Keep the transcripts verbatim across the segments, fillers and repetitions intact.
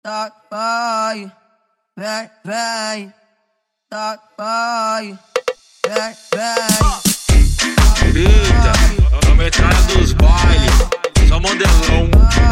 tá, vai, vem, vem, tá, vai, vem, vem. Eita, a metralha dos bailes, só modelão.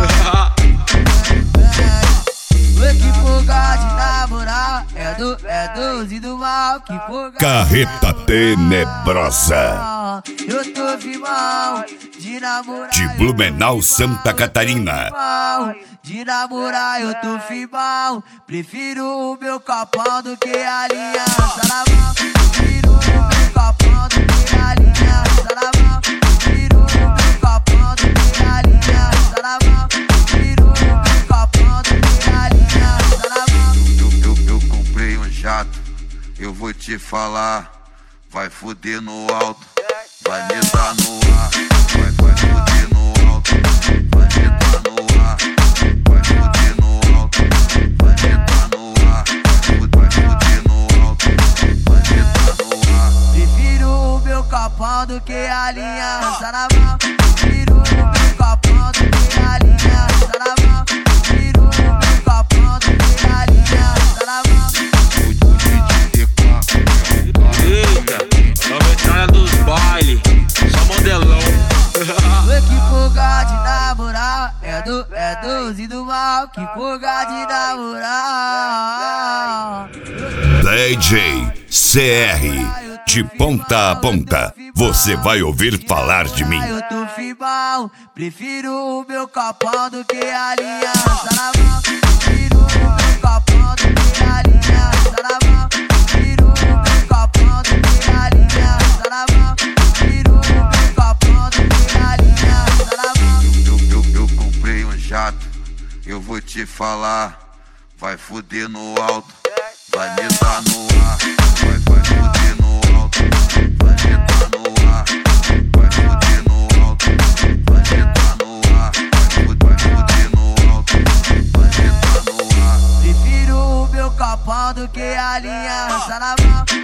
O equipogado de namorar é do, é doze do mal. Que Carreta Tenebrosa eu tô firmão de namorar de Blumenau, Santa Catarina. De namorar eu tô firmão. Prefiro o meu copão do que a aliança na mão. Prefiro o meu copão do que a aliança na mão. Prefiro o meu copão do que a aliança na mão. Prefiro o meu copão do que a aliança na mão. Eu, eu, eu comprei um jato, eu vou te falar. Vai foder no alto, vai me dar no ar. Vai, vai foder no alto, vai me dar no ar. Vai foder no alto, vai me dar no ar. Vai foder no alto, vai me dar no ar. Prefiro o meu copão do que a aliança na mão. Prefiro o meu copão do que a aliança na mão. Prefiro o meu copão do que a aliança na mão. Eita, a metralha dos bailes, só modelão. O equipogado de namorar é do, é doze do mal. Que equipogado de namorar. D J C R, de ponta a ponta, você vai ouvir falar de mim. Eu tô firmão, prefiro o meu copão do que a aliança na mão. Prefiro o meu copão do que a aliança na mão. Prefiro o meu copão do que a aliança na mão. Prefiro o meu copão do que a aliança na mão. Eu, eu, eu comprei um jato, eu vou te falar. Vai foder no alto, vai me dar no ar. Vai, vai foder no alto, vai me dar no ar. Vai foder no alto, vai me dar no ar. Vai foder no alto, vai me dar no ar. Prefiro o meu copão do que a aliança na mão.